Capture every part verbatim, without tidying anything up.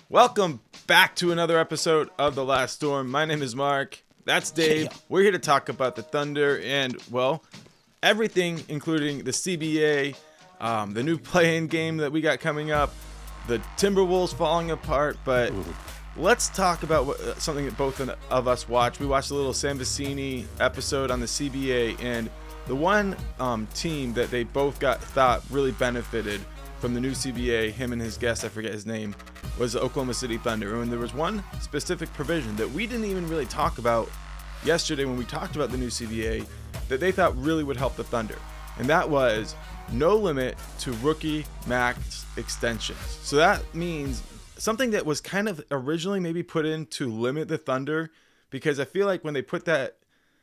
Welcome back to another episode of The Last Storm. My name is Mark. That's Dave. We're here to talk about the Thunder and, well, everything, including the C B A, um, the new play-in game that we got coming up, the Timberwolves falling apart. But Ooh. let's talk about what, uh, something that both of us watched. We watched a little Sam Vecenie episode on the C B A, and the one um, team that they both got thought really benefited from the new C B A, him and his guest, I forget his name, was the Oklahoma City Thunder. And there was one specific provision that we didn't even really talk about yesterday when we talked about the new C B A that they thought really would help the Thunder. And that was no limit to rookie max extensions. So that means something that was kind of originally maybe put in to limit the Thunder, because I feel like when they put that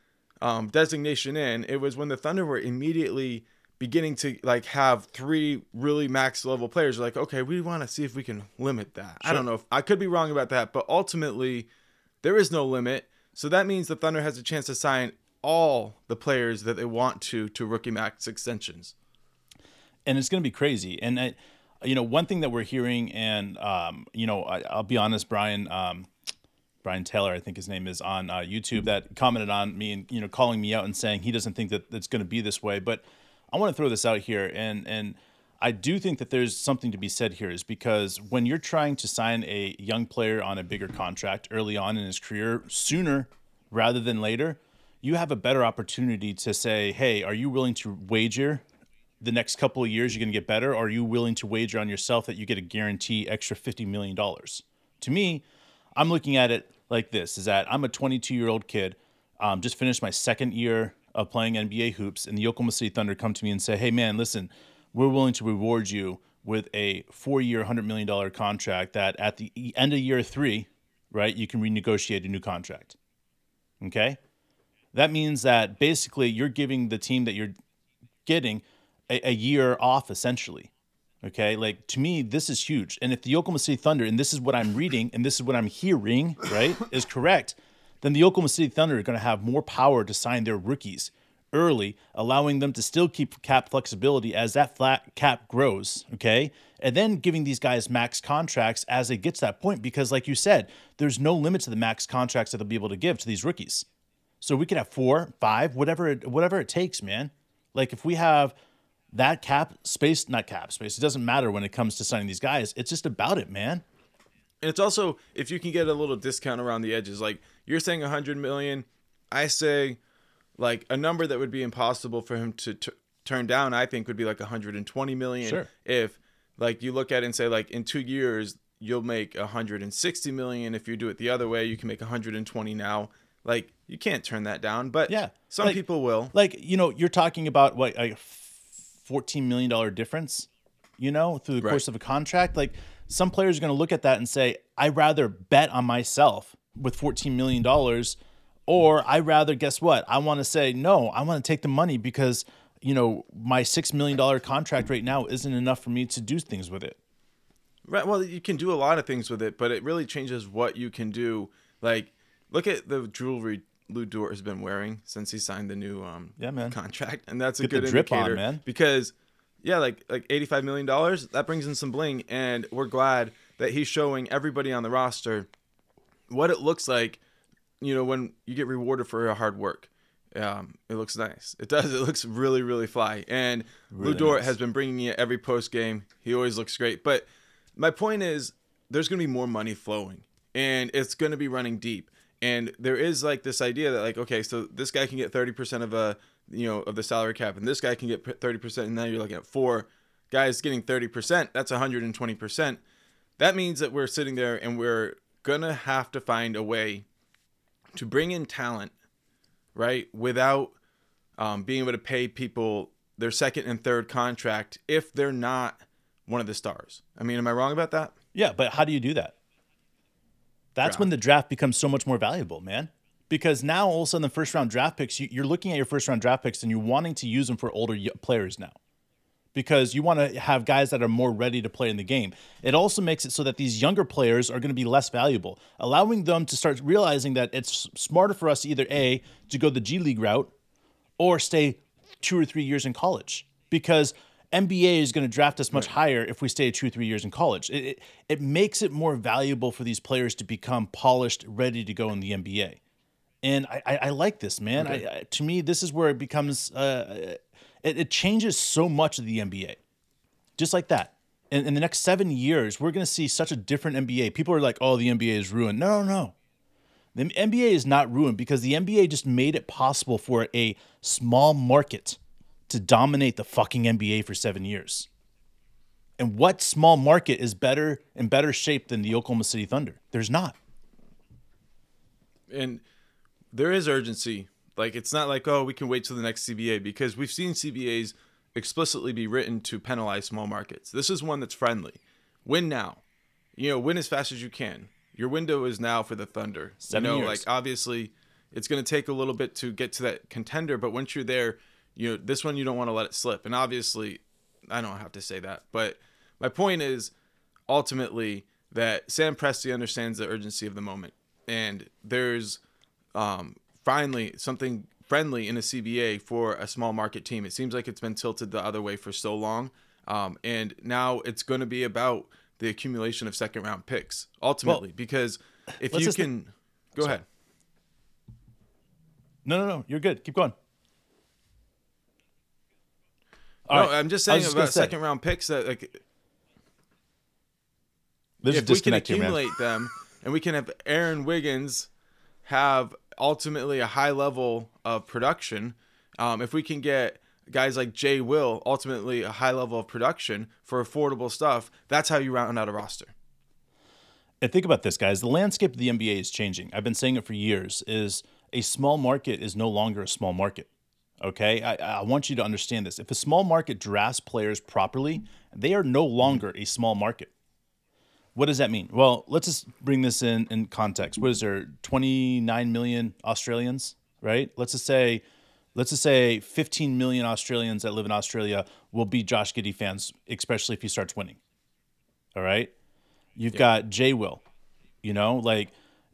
um, designation in, it was when the Thunder were immediately beginning to like have three really max level players. Like, okay, we want to see if we can limit that. Sure. I don't know if I could be wrong about that, but ultimately there is no limit. So that means the Thunder has a chance to sign all the players that they want to, to rookie max extensions. And it's going to be crazy. And I, you know, one thing that we're hearing, and um, you know, I, I'll be honest, Brian, um, Brian Taylor, I think his name is, on uh, YouTube, that commented on me and, you know, calling me out and saying he doesn't think that it's going to be this way. But I want to throw this out here, and and I do think that there's something to be said here, is because when you're trying to sign a young player on a bigger contract early on in his career, sooner rather than later, you have a better opportunity to say, hey, are you willing to wager the next couple of years you're going to get better, or are you willing to wager on yourself that you get a guarantee extra fifty million dollars? To me, I'm looking at it like this, is that I'm a twenty-two-year-old kid, um, just finished my second year of playing N B A hoops, and the Oklahoma City Thunder come to me and say, hey man, listen, we're willing to reward you with a four-year, one hundred million dollars contract that at the end of year three, right, you can renegotiate a new contract. Okay? That means that basically you're giving the team that you're getting a, a year off, essentially. Okay? Like, to me, this is huge. And if the Oklahoma City Thunder, and this is what I'm reading, and this is what I'm hearing, right, is correct, then the Oklahoma City Thunder are going to have more power to sign their rookies early, allowing them to still keep cap flexibility as that flat cap grows, okay? And then giving these guys max contracts as it gets to that point, because like you said, there's no limit to the max contracts that they'll be able to give to these rookies. So we could have four, five, whatever it, whatever it takes, man. Like if we have that cap space, not cap space, it doesn't matter when it comes to signing these guys. It's just about it, man. And it's also, if you can get a little discount around the edges, like you're saying one hundred million, I say like a number that would be impossible for him to t- turn down, I think would be like one hundred twenty million. Sure. If like you look at it and say like in two years, you'll make one hundred sixty million. If you do it the other way, you can make one hundred twenty now. Like you can't turn that down, but yeah, some like, people will. Like, you know, you're talking about what, a fourteen million dollars difference, you know, through the right. course of a contract. Like, some players are going to look at that and say, I'd rather bet on myself with fourteen million dollars, or I rather, guess what? I want to say, no, I want to take the money because, you know, my six million dollars contract right now isn't enough for me to do things with it. Right. Well, you can do a lot of things with it, but it really changes what you can do. Like, look at the jewelry Lou Dort has been wearing since he signed the new um, yeah, man. contract. And that's a Get good the drip indicator on, man. Because yeah, like like eighty-five million dollars, that brings in some bling, and we're glad that he's showing everybody on the roster what it looks like, you know, when you get rewarded for your hard work. Um, it looks nice. It does. It looks really, really fly. And really Lou Dort nice. has been bringing it every post game. He always looks great. But my point is, there's going to be more money flowing, and it's going to be running deep. And there is like this idea that like, okay, so this guy can get thirty percent of a, you know, of the salary cap, and this guy can get thirty percent, and now you're looking at four guys getting thirty percent. That's one hundred twenty percent. That means that we're sitting there and we're going to have to find a way to bring in talent, right, without um, being able to pay people their second and third contract if they're not one of the stars. I mean, am I wrong about that? Yeah, but how do you do that? That's draft. When the draft becomes so much more valuable, man. Because now all of a sudden the first round draft picks, you're looking at your first round draft picks and you're wanting to use them for older players now. Because you want to have guys that are more ready to play in the game. It also makes it so that these younger players are going to be less valuable, allowing them to start realizing that it's smarter for us to either A, to go the G League route, or stay two or three years in college. Because N B A is going to draft us much right. higher if we stay two, three years in college. It, it it makes it more valuable for these players to become polished, ready to go in the N B A. And I, I, I like this, man. Okay. I, I, to me, this is where it becomes, uh, it, it changes so much of the N B A. Just like that. In, in the next seven years, we're going to see such a different N B A. People are like, oh, the N B A is ruined. No, no. The N B A is not ruined because the N B A just made it possible for a small market to dominate the fucking N B A for seven years. And what small market is better in better shape than the Oklahoma City Thunder? There's not. And there is urgency. Like, it's not like, oh, we can wait till the next C B A, because we've seen C B As explicitly be written to penalize small markets. This is one that's friendly. Win now. You know, win as fast as you can. Your window is now for the Thunder. Seven you know, years. Like, obviously, it's going to take a little bit to get to that contender, but once you're there, you know, this one you don't want to let it slip. And obviously, I don't have to say that, but my point is ultimately that Sam Presti understands the urgency of the moment, and there's um, finally something friendly in a C B A for a small market team. It seems like it's been tilted the other way for so long, um, and now it's going to be about the accumulation of second round picks ultimately, well, because if you can th- go Sorry. ahead. No, no, no, you're good. Keep going. All no, right. I'm just saying just about second say. round picks that, like, There's if we can accumulate here, them and we can have Aaron Wiggins have ultimately a high level of production, um, if we can get guys like Jay Will ultimately a high level of production for affordable stuff, that's how you round out a roster. And think about this, guys. The landscape of the N B A is changing. I've been saying it for years, is a small market is no longer a small market. Okay, I, I want you to understand this. If a small market drafts players properly, they are no longer a small market. What does that mean? Well, let's just bring this in, in context. What is there, twenty-nine million Australians, right? Let's just say, let's just say fifteen million Australians that live in Australia will be Josh Giddey fans, especially if he starts winning. All right? You've yeah. got Jay Will, you know, like,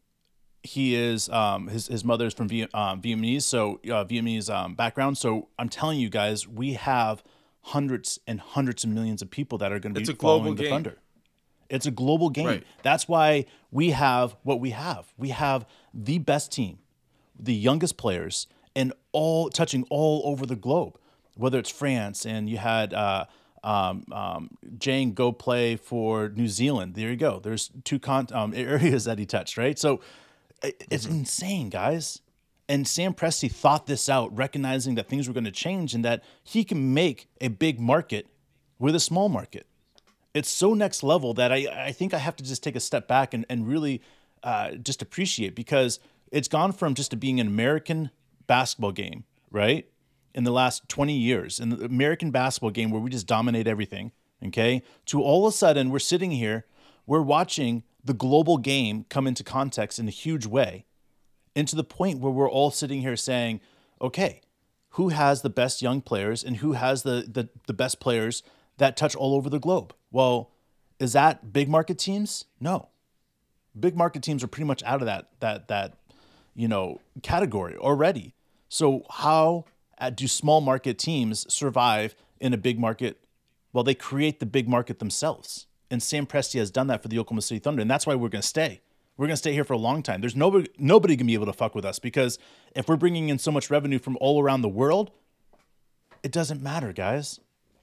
he is, um, his, his mother's from Viet, um, Vietnamese, so uh, Vietnamese um, background. So I'm telling you guys, we have hundreds and hundreds of millions of people that are going to be following the Thunder. It's a global game. Right. That's why we have what we have. We have the best team, the youngest players, and all touching all over the globe, whether it's France and you had uh, um, um, Jane go play for New Zealand. There you go. There's two con- um, areas that he touched, right? So it's mm-hmm. insane, guys. And Sam Presti thought this out, recognizing that things were going to change and that he can make a big market with a small market. It's so next level that I, I think I have to just take a step back and, and really uh, just appreciate, because it's gone from just to being an American basketball game, right, in the last twenty years, in the American basketball game where we just dominate everything, okay, to all of a sudden we're sitting here, we're watching the global game come into context in a huge way, and to the point where we're all sitting here saying, okay, who has the best young players and who has the the, the best players that touch all over the globe? Well, is that big market teams? No. Big market teams are pretty much out of that that that you know category already. So how do small market teams survive in a big market? Well, they create the big market themselves. And Sam Presti has done that for the Oklahoma City Thunder, and that's why we're going to stay. We're going to stay here for a long time. There's nobody nobody going to be able to fuck with us, because if we're bringing in so much revenue from all around the world, it doesn't matter, guys.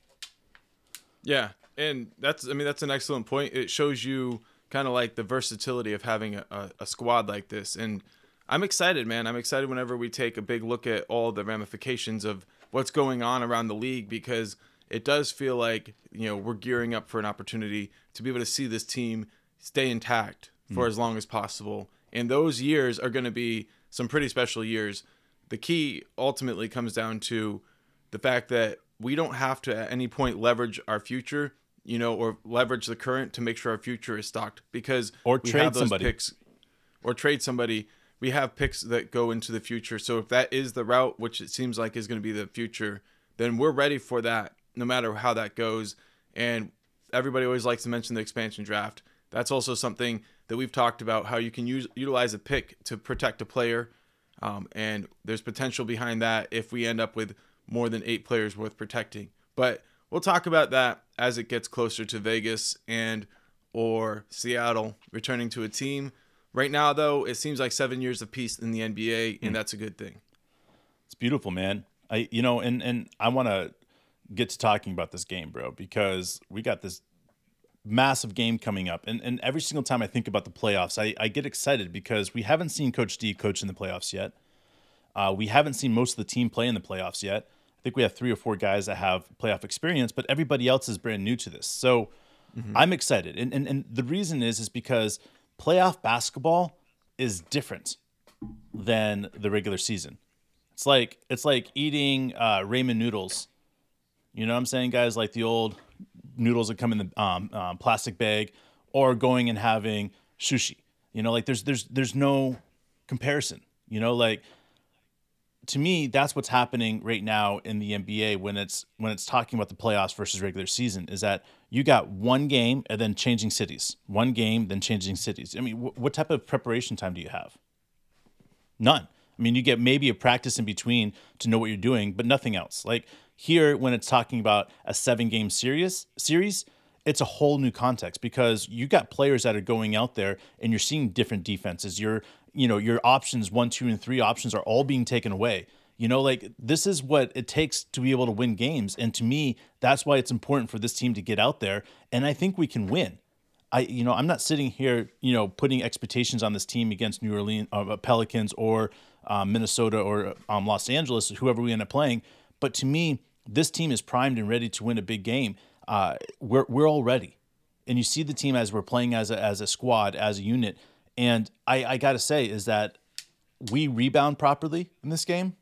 Yeah, and that's I mean that's an excellent point. It shows you kind of like the versatility of having a, a, a squad like this, and I'm excited, man. I'm excited whenever we take a big look at all the ramifications of what's going on around the league, because it does feel like, you know, we're gearing up for an opportunity to be able to see this team stay intact for mm. as long as possible. And those years are going to be some pretty special years. The key ultimately comes down to the fact that we don't have to at any point leverage our future, you know, or leverage the current to make sure our future is stocked, because or we trade have those somebody picks or trade somebody. We have picks that go into the future. So if that is the route, which it seems like is going to be the future, then we're ready for that, no matter how that goes. And everybody always likes to mention the expansion draft. That's also something that we've talked about, how you can use utilize a pick to protect a player. Um, and there's potential behind that if we end up with more than eight players worth protecting. But we'll talk about that as it gets closer to Vegas and or Seattle returning to a team. Right now, though, it seems like seven years of peace in the N B A, and mm. that's a good thing. It's beautiful, man. I, you know, and, and I want to get to talking about this game, bro, because we got this massive game coming up. And, and every single time I think about the playoffs, I, I get excited because we haven't seen Coach D coach in the playoffs yet. Uh, we haven't seen most of the team play in the playoffs yet. I think we have three or four guys that have playoff experience, but everybody else is brand new to this. So mm-hmm. I'm excited. And, and and the reason is, is because playoff basketball is different than the regular season. It's like it's like eating uh, ramen noodles. You know what I'm saying, guys? Like the old noodles that come in the um, um, plastic bag, or going and having sushi. You know, like there's there's there's no comparison. You know, like to me, that's what's happening right now in the N B A when it's when it's talking about the playoffs versus regular season. Is that you got one game and then changing cities, one game then changing cities. I mean, wh- what type of preparation time do you have? None. I mean, you get maybe a practice in between to know what you're doing, but nothing else. Like here, when it's talking about a seven-game series, series, it's a whole new context because you got players that are going out there and you're seeing different defenses. Your, you know, your options one, two, and three options are all being taken away. You know, like this is what it takes to be able to win games. And to me, that's why it's important for this team to get out there. And I think we can win. I, you know, I'm not sitting here, you know, putting expectations on this team against New Orleans, uh, Pelicans, or um, Minnesota, or um, Los Angeles, whoever we end up playing. But to me, this team is primed and ready to win a big game. Uh, we're we're all ready, and you see the team as we're playing as a, as a squad, as a unit. And I, I got to say is that we rebound properly in this game.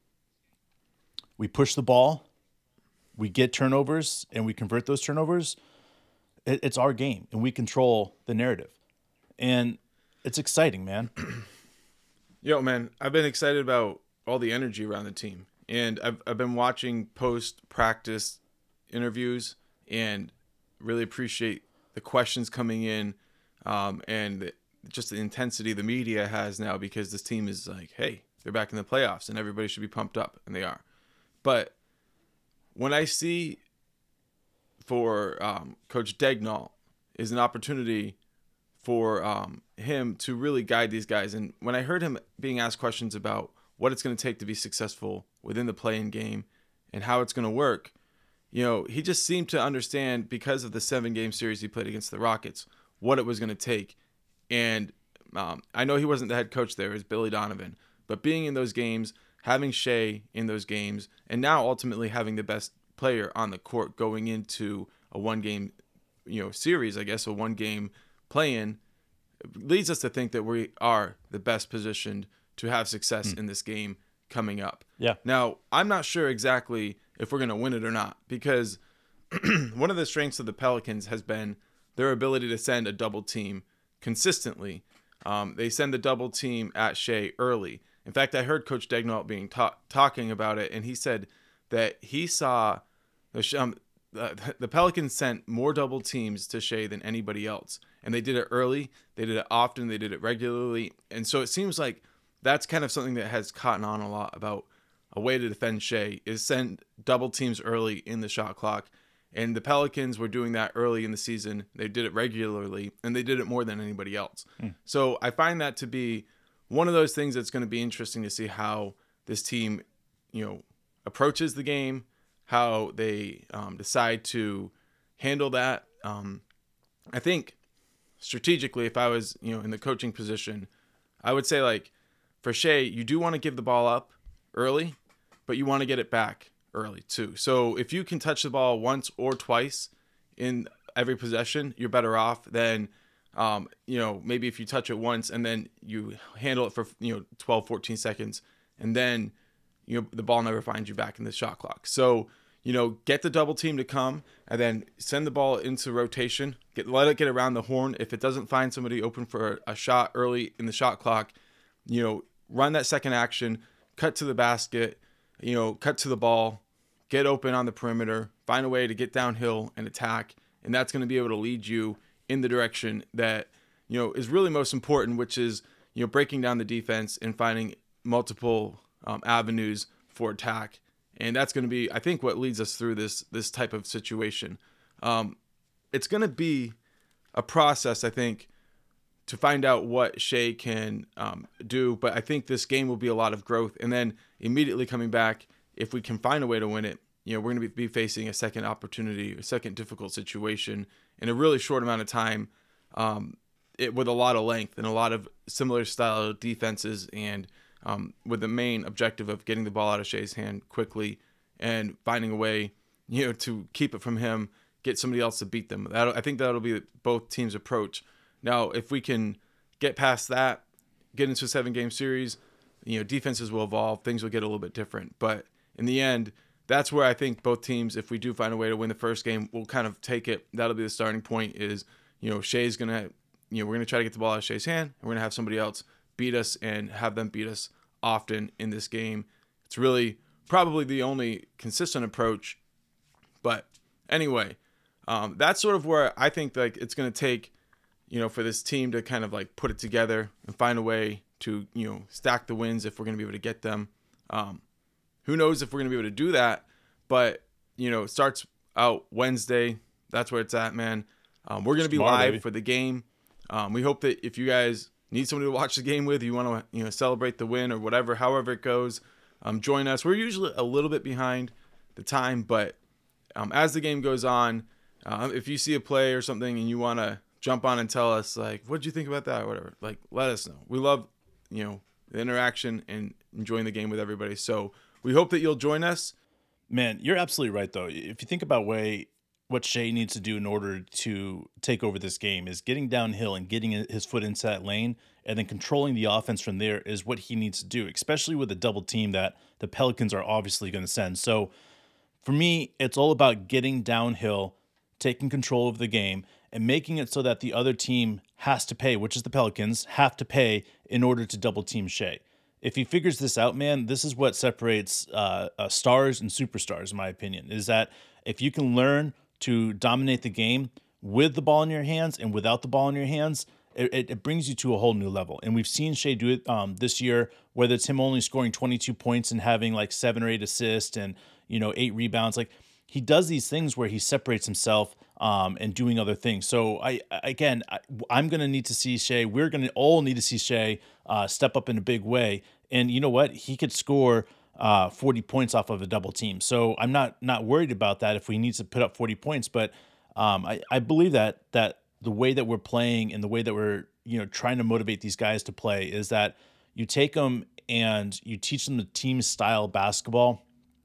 We push the ball, we get turnovers, and we convert those turnovers. It, it's our game, and we control the narrative, and it's exciting, man. Yo, man, I've been excited about all the energy around the team, and I've I've been watching post practice interviews, and really appreciate the questions coming in, um, and the, just the intensity the media has now, because this team is like, hey, they're back in the playoffs, and everybody should be pumped up, and they are. But when I see for um, Coach Daigneault is an opportunity for um, him to really guide these guys. And when I heard him being asked questions about what it's going to take to be successful within the play-in game and how it's going to work, you know, he just seemed to understand, because of the seven-game series he played against the Rockets, what it was going to take. And um, I know he wasn't the head coach there, it was Billy Donovan. But being in those games, having Shea in those games, and now ultimately having the best player on the court going into a one-game, you know, series, I guess, a one-game play-in, leads us to think that we are the best positioned to have success mm. in this game coming up. Yeah. Now, I'm not sure exactly if we're going to win it or not, because one of the strengths of the Pelicans has been their ability to send a double team consistently. Um, they send the double team at Shea early. In fact, I heard Coach Daigneault being ta- talking about it, and he said that he saw the, um, the, the Pelicans sent more double teams to Shea than anybody else. And they did it early, they did it often, they did it regularly. And so it seems like that's kind of something that has caught on a lot about a way to defend Shea, is send double teams early in the shot clock. And the Pelicans were doing that early in the season. They did it regularly, and they did it more than anybody else. Mm. So I find that to be one of those things that's going to be interesting to see how this team, you know, approaches the game, how they um, decide to handle that. Um, I think strategically, if I was, you know, in the coaching position, I would say, like, for Shea, you do want to give the ball up early, but you want to get it back early too. So if you can touch the ball once or twice in every possession, you're better off than, um, you know, maybe if you touch it once and then you handle it for, you know, twelve, fourteen seconds, and then, you know, the ball never finds you back in the shot clock. So, you know, get the double team to come and then send the ball into rotation, get, let it get around the horn. If it doesn't find somebody open for a, a shot early in the shot clock, you know, run that second action, cut to the basket, you know, cut to the ball, get open on the perimeter, find a way to get downhill and attack. And that's going to be able to lead you in the direction that, you know, is really most important, which is, you know, breaking down the defense and finding multiple um, avenues for attack And that's going to be, I think, what leads us through this this type of situation. Um, it's going to be a process, I think, to find out what Shea can um, do. But I think this game will be a lot of growth. And then immediately coming back, if we can find a way to win it, you know, we're going to be facing a second opportunity, a second difficult situation in a really short amount of time, um, it, with a lot of length and a lot of similar style defenses, and um, with the main objective of getting the ball out of Shea's hand quickly and finding a way, you know, to keep it from him, get somebody else to beat them. That'll, I think that'll be both teams' approach. Now, if we can get past that, get into a seven-game series, you know, defenses will evolve. Things will get a little bit different. But in the end, that's where I think both teams, if we do find a way to win the first game, will kind of take it. That'll be the starting point is, you know, Shea's going to, you know, we're going to try to get the ball out of Shea's hand, and we're going to have somebody else beat us and have them beat us often in this game. It's really probably the only consistent approach. But anyway, um, that's sort of where I think like it's going to take, you know, for this team to kind of like put it together and find a way to, you know, stack the wins if we're going to be able to get them. Um, who knows if we're going to be able to do that, but, you know, it starts out Wednesday. That's where it's at, man. Um, we're going to be live baby. for the game. Um, we hope that if you guys need somebody to watch the game with, you want to, you know, celebrate the win or whatever, however it goes, um, join us. We're usually a little bit behind the time, but um, as the game goes on, uh, if you see a play or something and you want to jump on and tell us, like, what did you think about that or whatever, like, let us know. We love, you know, the interaction and enjoying the game with everybody. So we hope that you'll join us. Man, you're absolutely right, though. If you think about way what Shea needs to do in order to take over this game is getting downhill and getting his foot into that lane and then controlling the offense from there is what he needs to do, especially with the double team that the Pelicans are obviously going to send. So for me, it's all about getting downhill, taking control of the game, and making it so that the other team has to pay, which is the Pelicans, have to pay in order to double team Shea. If he figures this out, man, this is what separates uh, uh, stars and superstars, in my opinion, is that if you can learn to dominate the game with the ball in your hands and without the ball in your hands, it, it brings you to a whole new level. And we've seen Shea do it um, this year, whether it's him only scoring twenty-two points and having like seven or eight assists and, you know, eight rebounds. Like, he does these things where he separates himself um, and doing other things. So I, again, I, I'm going to need to see Shea. We're going to all need to see Shea uh, step up in a big way. And you know what? He could score uh, forty points off of a double team. So I'm not not worried about that if we need to put up forty points. But um, I, I believe that that the way that we're playing and the way that we're, you know, trying to motivate these guys to play is that you take them and you teach them the team style basketball,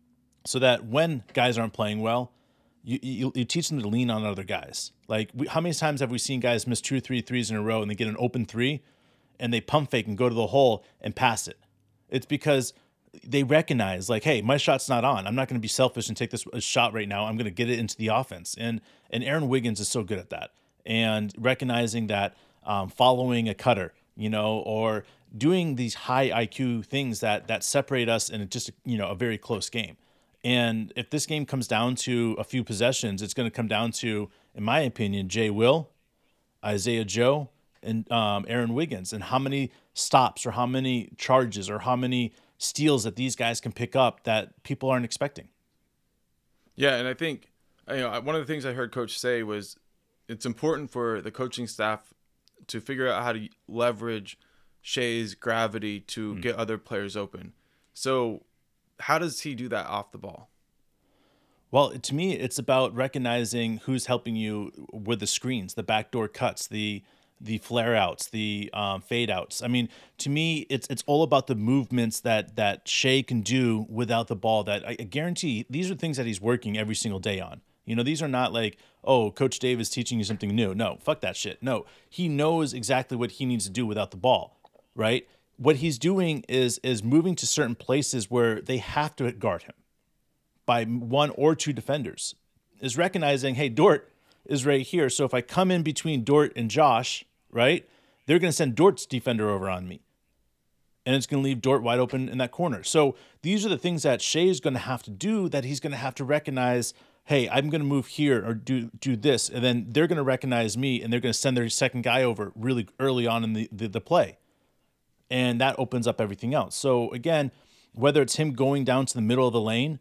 so that when guys aren't playing well, you you, you teach them to lean on other guys. Like, we, how many times have we seen guys miss two or three threes in a row and they get an open three and they pump fake and go to the hole and pass it? It's because they recognize, like, hey, my shot's not on. I'm not going to be selfish and take this shot right now. I'm going to get it into the offense. And and Aaron Wiggins is so good at that. And recognizing that, um, following a cutter, you know, or doing these high I Q things that that separate us in just, you know, a very close game. And if this game comes down to a few possessions, it's going to come down to, in my opinion, Jay Will, Isaiah Joe, and um, Aaron Wiggins, and how many stops or how many charges or how many steals that these guys can pick up that people aren't expecting. Yeah, and I think, you know, one of the things I heard Coach say was it's important for the coaching staff to figure out how to leverage Shea's gravity to mm. get other players open. So how does he do that off the ball? Well, to me, it's about recognizing who's helping you with the screens, the backdoor cuts, the the flare outs, the um, fade outs. I mean, to me, it's it's all about the movements that that Shea can do without the ball. That I, I guarantee these are things that he's working every single day on. You know, these are not like, oh, Coach Dave is teaching you something new. No, fuck that shit. No, he knows exactly what he needs to do without the ball, right? What he's doing is is moving to certain places where they have to guard him by one or two defenders. Is recognizing, hey, Dort is right here. So if I come in between Dort and Josh, right, they're going to send Dort's defender over on me. And it's going to leave Dort wide open in that corner. So these are the things that Shea is going to have to do, that he's going to have to recognize, hey, I'm going to move here or do do this. And then they're going to recognize me and they're going to send their second guy over really early on in the, the, the play. And that opens up everything else. So again, whether it's him going down to the middle of the lane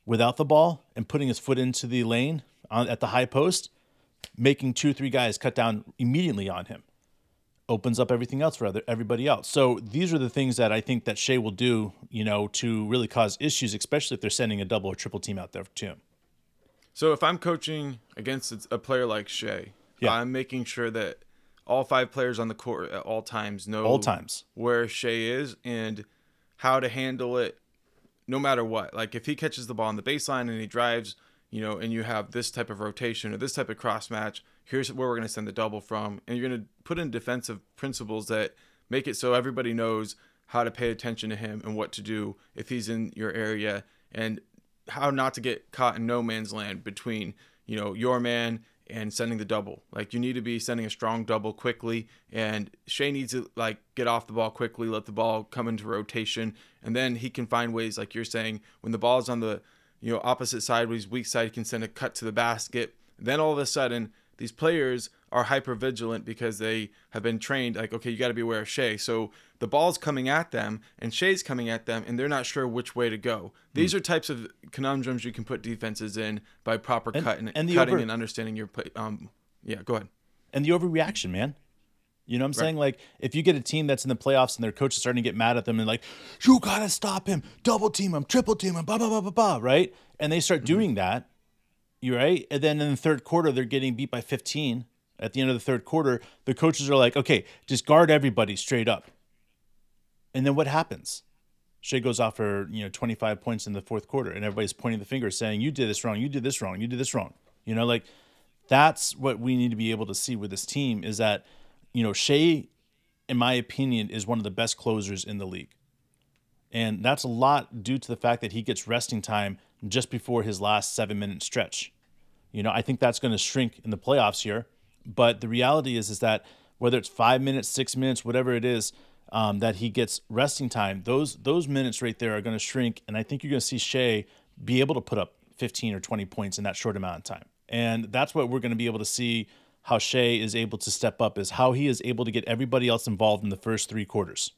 without the ball and putting his foot into the lane on, at the high post, making two or three guys cut down immediately on him. Opens up everything else for other, everybody else. So these are the things that I think that Shai will do, you know, to really cause issues, especially if they're sending a double or triple team out there to him. So if I'm coaching against a player like Shai, yeah. I'm making sure that all five players on the court at all times know all times. where Shai is and how to handle it no matter what. Like if he catches the ball on the baseline and he drives, you know, and you have this type of rotation or this type of cross match, here's where we're going to send the double from. And you're going to put in defensive principles that make it so everybody knows how to pay attention to him and what to do if he's in your area, and how not to get caught in no man's land between, you know, your man and sending the double. Like you need to be sending a strong double quickly, and Shai needs to like get off the ball quickly, let the ball come into rotation, and then he can find ways, like you're saying, when the ball is on the, you know, opposite side, when he's weak side, he can send a cut to the basket. Then all of a sudden, these players are hyper vigilant because they have been trained, like, okay, you got to be aware of Shai. So the ball's coming at them and Shai's coming at them, and they're not sure which way to go. These mm. are types of conundrums you can put defenses in by proper and, cut and, and cutting over, and understanding your play. Um, yeah, go ahead. And the overreaction, man. You know what I'm saying? Right. Like, if you get a team that's in the playoffs and their coach is starting to get mad at them and like, you got to stop him, double team him, triple team him, blah, blah, blah, blah, blah, right? And they start mm-hmm. doing that, you're right? And then in the third quarter, they're getting beat by fifteen. At the end of the third quarter, the coaches are like, okay, just guard everybody straight up. And then what happens? Shai goes off for, you know, twenty-five points in the fourth quarter, and everybody's pointing the finger saying, you did this wrong, you did this wrong, you did this wrong. You know, like, that's what we need to be able to see with this team is that, you know, Shai, in my opinion, is one of the best closers in the league. And that's a lot due to the fact that he gets resting time just before his last seven-minute stretch. You know, I think that's going to shrink in the playoffs here. But the reality is, is that whether it's five minutes, six minutes, whatever it is, um, that he gets resting time, those those minutes right there are going to shrink. And I think you're going to see Shai be able to put up fifteen or twenty points in that short amount of time. And that's what we're going to be able to see how Shai is able to step up, is how he is able to get everybody else involved in the first three quarters.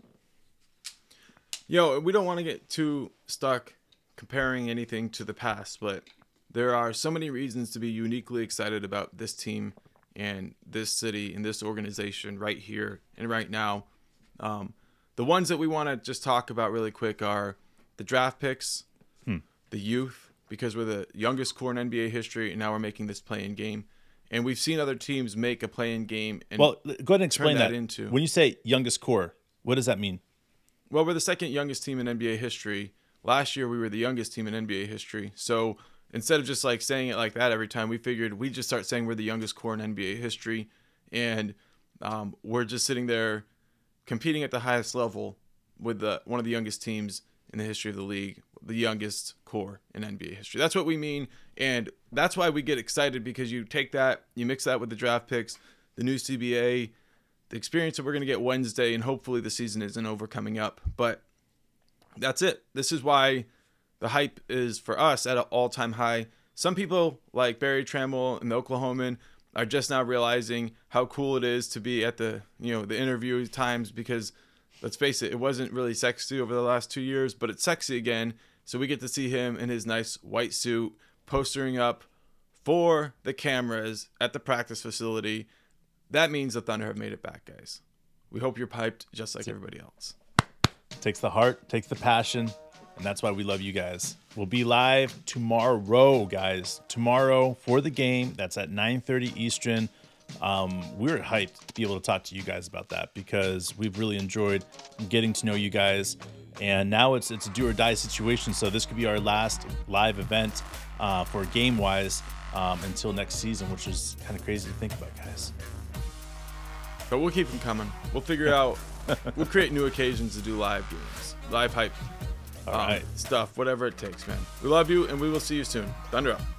Yo, we don't want to get too stuck comparing anything to the past, but there are so many reasons to be uniquely excited about this team and this city and this organization right here and right now. Um, the ones that we want to just talk about really quick are the draft picks, hmm. the youth, because we're the youngest core in N B A history, and now we're making this play-in game. And we've seen other teams make a play-in game and well, go ahead and explain turn that, that into. When you say youngest core, what does that mean? Well, we're the second youngest team in N B A history. Last year, we were the youngest team in N B A history. So instead of just like saying it like that every time, we figured we'd just start saying we're the youngest core in N B A history. And um, we're just sitting there competing at the highest level with the, one of the youngest teams in the history of the league, the youngest core in N B A history. That's what we mean. And that's why we get excited, because you take that, you mix that with the draft picks, the new C B A, the experience that we're going to get Wednesday, and hopefully the season isn't over coming up. But that's it. This is why the hype is for us at an all-time high. Some people like Barry Trammell and the Oklahoman are just now realizing how cool it is to be at the, you know, the interview times, because let's face it, it wasn't really sexy over the last two years, but it's sexy again. So we get to see him in his nice white suit postering up for the cameras at the practice facility. That means the Thunder have made it back, guys. We hope you're piped just like everybody else. Takes the heart, takes the passion, and that's why we love you guys. We'll be live tomorrow, guys. Tomorrow for the game. That's at nine thirty Eastern. Um, we're hyped to be able to talk to you guys about that, because we've really enjoyed getting to know you guys. And now it's it's a do or die situation. So this could be our last live event uh, for game-wise um, until next season, which is kind of crazy to think about, guys. But we'll keep them coming. We'll figure out. We'll create new occasions to do live games, live hype, All um, right. stuff, whatever it takes, man. We love you, and we will see you soon. Thunder up.